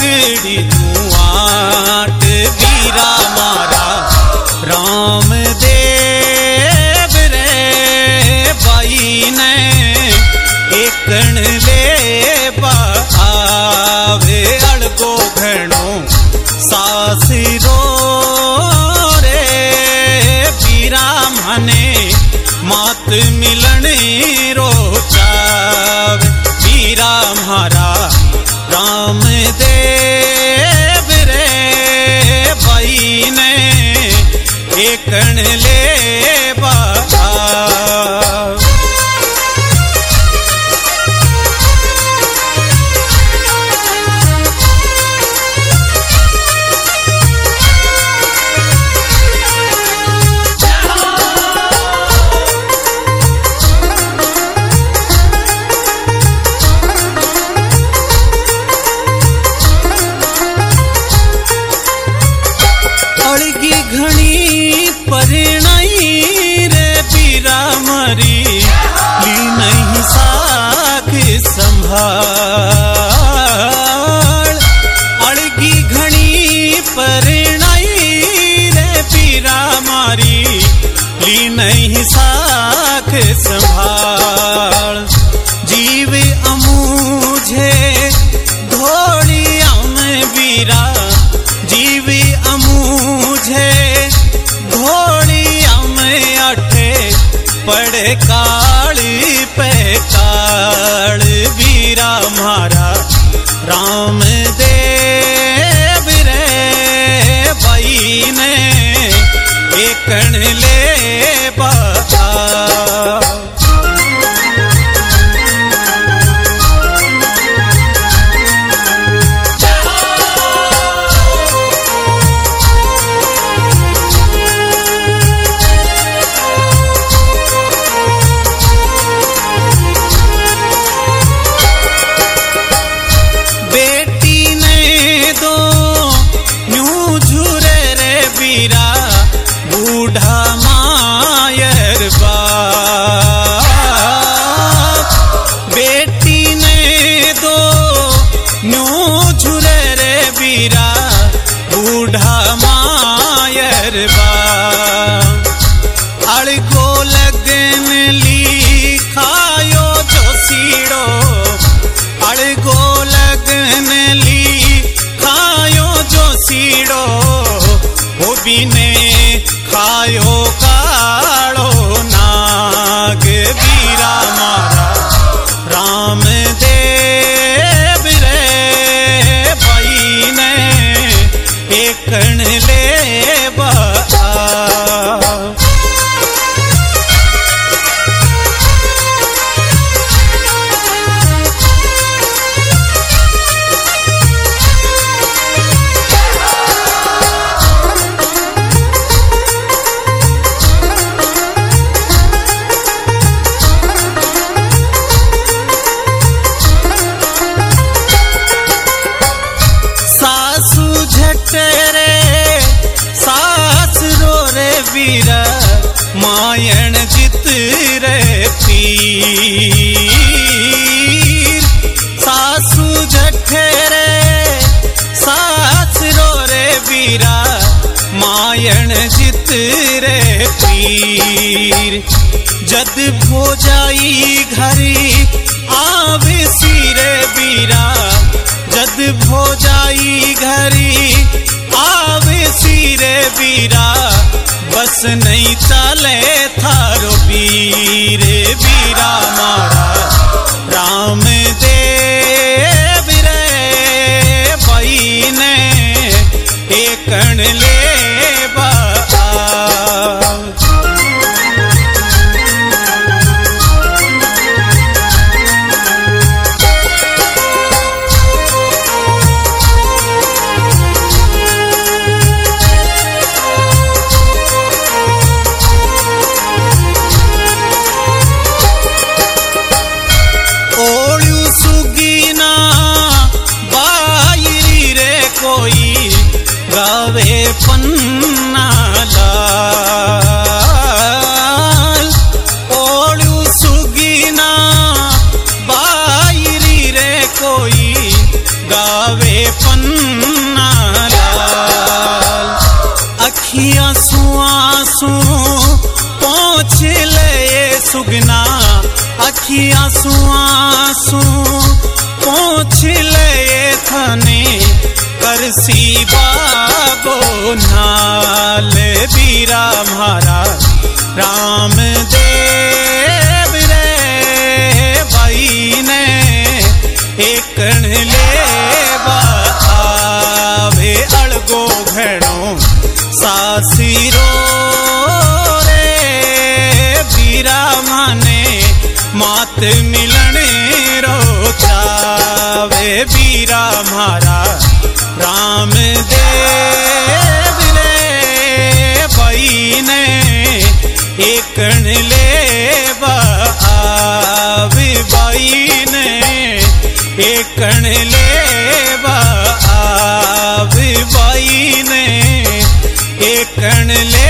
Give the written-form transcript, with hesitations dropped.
पगड़ी तू आट वीरा मारा राम देव रे बाई ने एकण ले बावे अड़गो घणो सासिरो रे वीरा माने मात मिलनी रो चावे वीरा म्हारा राम देव रे भाई ने एकण ले बा घणी परिणाई रे वीरा मरी ली नहीं साख संभाल अड़गी घणी परिणाई रे वीरा मारी ली नहीं साख संभाल जीव अमूझे धोड़िया में वीरा जीव अमूझे घोड़िया में अठे पड़े काली पे काल वीरा म्हारा राम देव रे भाई ने एकण ले बा बूढ़ा मायर बाप बेटी ने दो न्यू झुरे रे वीरा बूढ़ा मायर बाप अड़गो लगन ली खायो जो सीड़ो अड़गो लगन ली खायो जो सीड़ो वो भी ने खायो कालो नाग वीरा मारा राम देव रे भाई ने एकण ले बा तेरे सास रो रे वीरा मायण जित रे पीर सासू जठे रे सास रो रे वीरा मायण जित रे पीर जद भोजाई घरी आवे सिरे वीरा जद भोजाई घरी आवे सिरे वीरा बस नहीं चले थारो वीर वीरा मारा राम देव रे भाई ने एकण ले बा सुगना अखियां सुआंसू पोंछ ले थाने करसी बागो नाल बीरा म्हारा राम देव रे भाई ने एकण ले आवे अड़गो भेड़ो सासीरो रे बीरा माने मात मिलन रो चावे बीरा म्हारा राम देव रे भाई ने एकण ले आवे भाई ने एकण ले आवे भाई ने एकण ले